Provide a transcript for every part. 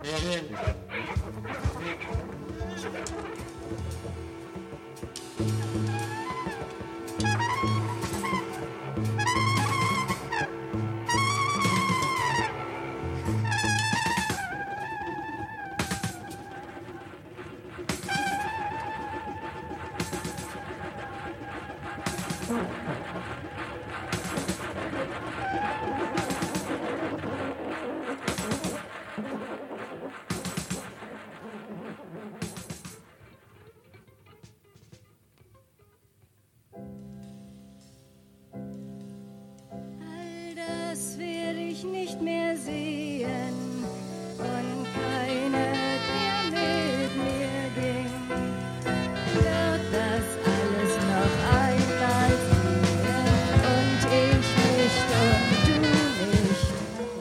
Das werde ich nicht mehr sehen und keine, der mit mir ging, wird das alles noch einmal sehen und ich nicht und du nicht.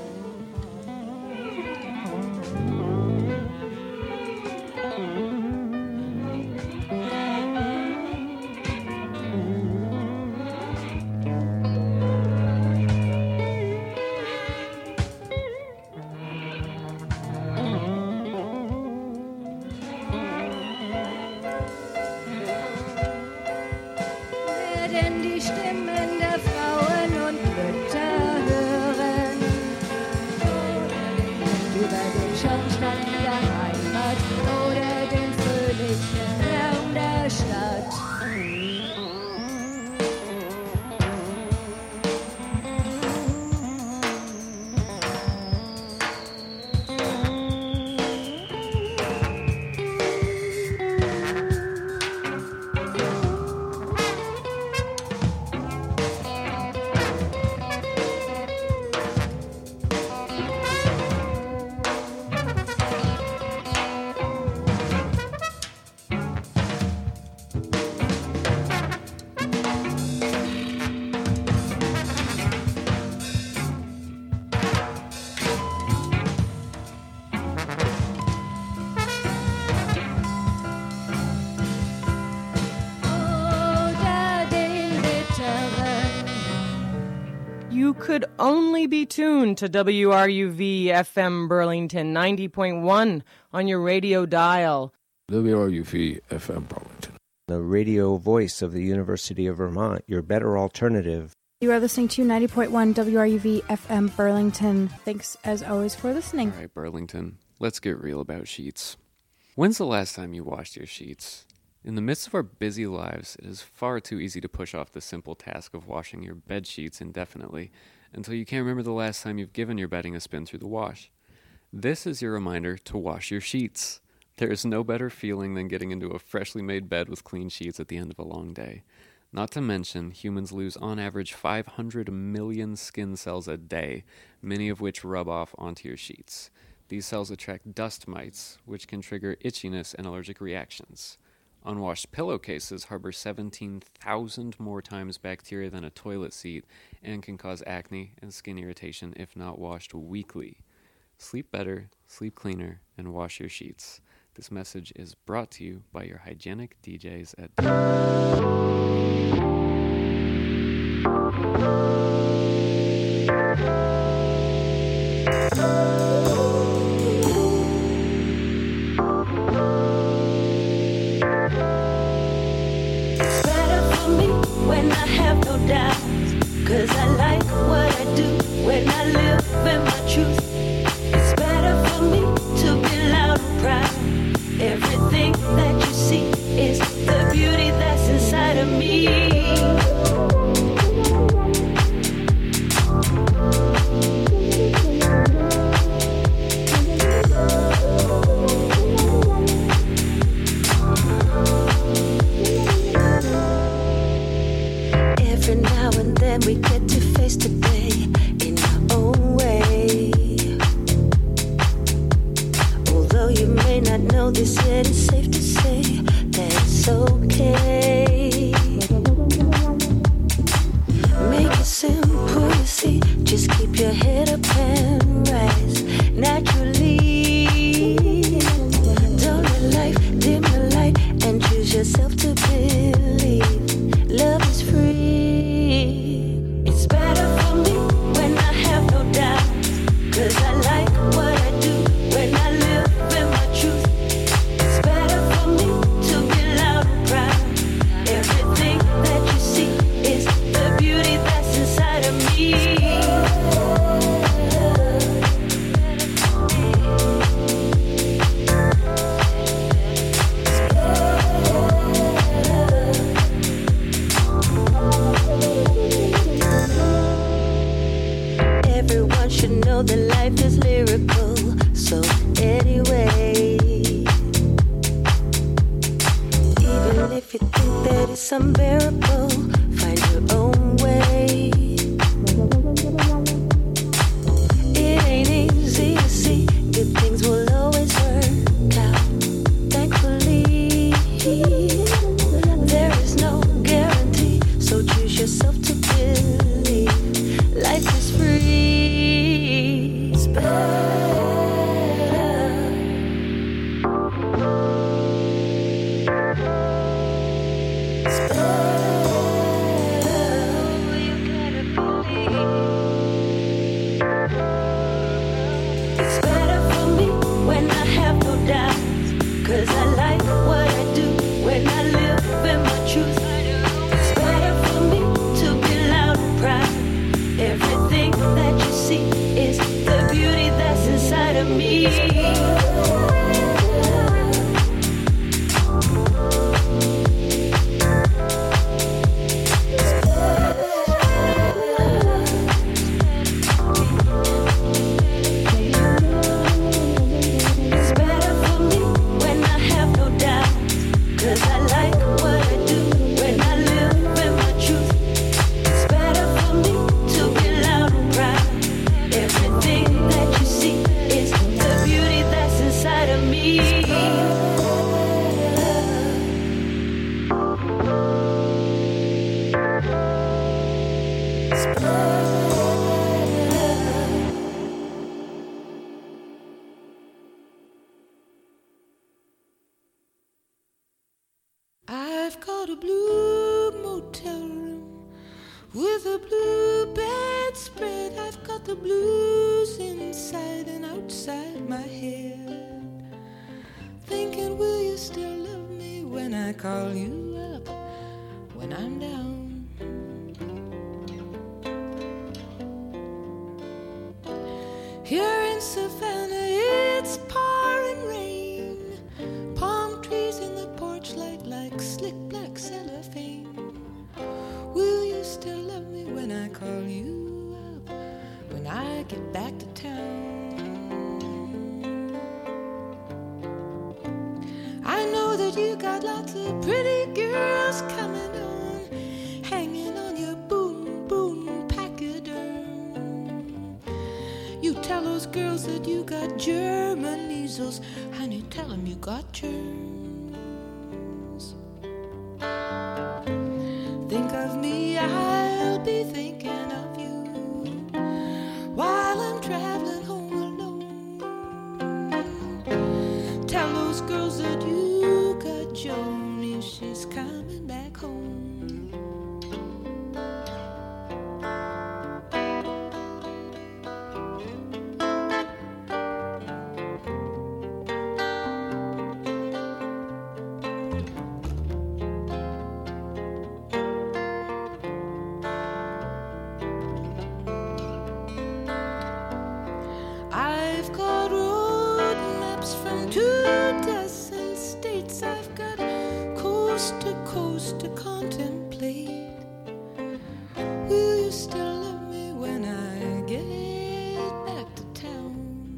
Werden die Stimmen der Frauen und Mütter hören über den Schornstein der Heimat oder den fröhlichen Lärm der Stadt. You could only be tuned to WRUV FM Burlington 90.1 on your radio dial. WRUV FM Burlington. The radio voice of the University of Vermont, your better alternative. You are listening to 90.1 WRUV FM Burlington. Thanks, as always, for listening. All right, Burlington, let's get real about sheets. When's the last time you washed your sheets? In the midst of our busy lives, it is far too easy to push off the simple task of washing your bed sheets indefinitely until you can't remember the last time you've given your bedding a spin through the wash. This is your reminder to wash your sheets. There is no better feeling than getting into a freshly made bed with clean sheets at the end of a long day. Not to mention, humans lose on average 500 million skin cells a day, many of which rub off onto your sheets. These cells attract dust mites, which can trigger itchiness and allergic reactions. Unwashed pillowcases harbor 17,000 more times bacteria than a toilet seat and can cause acne and skin irritation if not washed weekly. Sleep better, sleep cleaner, and wash your sheets. This message is brought to you by your hygienic DJs at... When I have no doubts, 'cause I like what I do when I live in my truth. It's better for me to be loud and proud. Everything that you see is the beauty that's inside of me. Every now and then we get to face today in our own way. Although you may not know this yet, it's safe to say that it's okay. Make it simple, you see. Just keep your head up and rise naturally. Don't let life dim your light and choose yourself to believe. Love is free. It's better for me when I have no doubt, 'cause I like what I do when I live it's unbearable. Find your own way. It ain't easy to see. Good things will always work out. Thankfully, there is no guarantee. So choose yourself to believe. Life is free. It's better. Cause I like what I do when I live in my truth. It's better for me to be loud and proud. Everything that you see is the beauty that's inside of me. I've got a blue motel room with a blue bedspread. I've got the blues inside and outside my head. Thinking, will you still love me when I call you up when I'm down? Here in Savannah, it's pouring rain. Palm trees in the porch light like slick black cellophane. Will you still love me when I call you up when I get back to town? I know that you got lots of pretty girls coming on, hanging on your boom boom pachyderm. You tell those girls that you got German measles, honey, tell them you got germs. Think of me, I'll be thinking of you while I'm traveling home alone. Tell those girls that you got Joni, she's coming back home. I've got road maps from 24 states. I've got coast to contemplate. Will you still love me when I get back to town?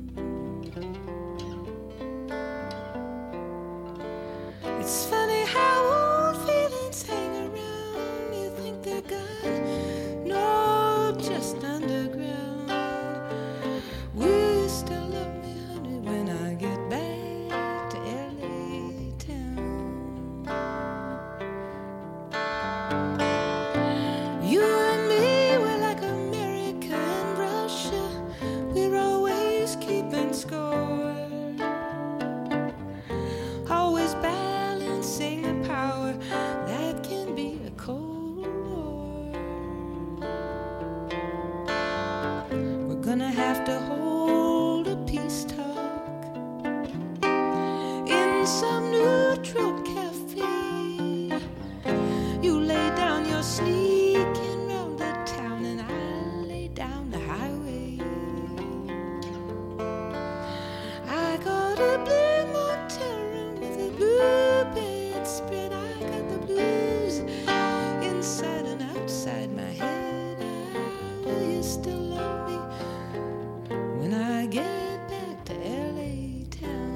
It's funny how old feelings hang around. You think they're gone? No, just underground. Will you still love me, honey, when I get back to LA town? You and me, we're like America and Russia. We're always keeping score, always balancing the power that can be a cold war. We're gonna have to hold a peace talk in some neutral cafe. You lay down your sneaking round the town and I lay down the highway. I got a blue motel room with a blue bedspread. I got the blues inside and outside my head. Will you still love me when I get back to LA town?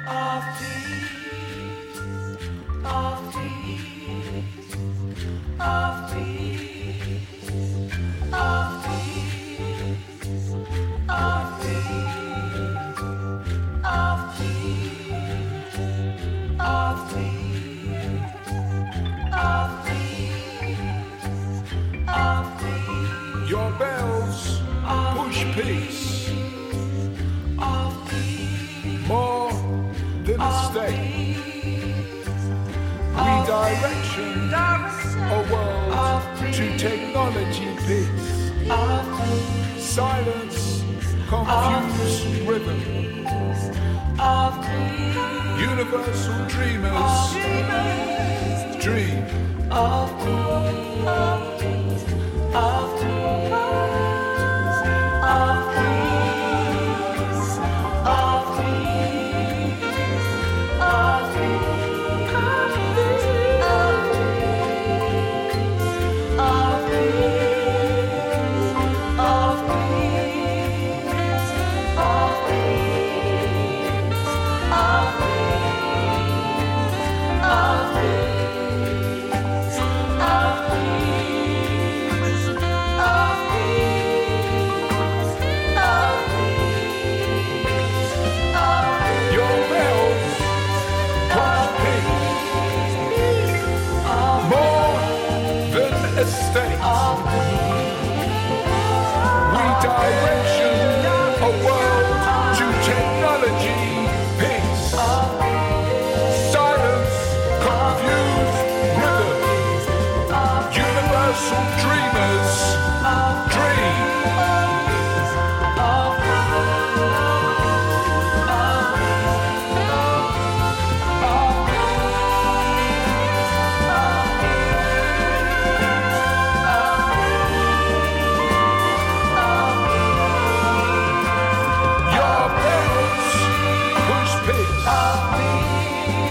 Your bells push peace more than a state. Redirection a world to technology peace. Silence, confused rhythm. Universal dreamers dream. Redirection, a world to technology, peace. Silence, confused rhythm. Universal dreamers dream.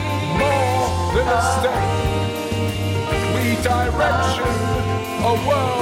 Redirection, a world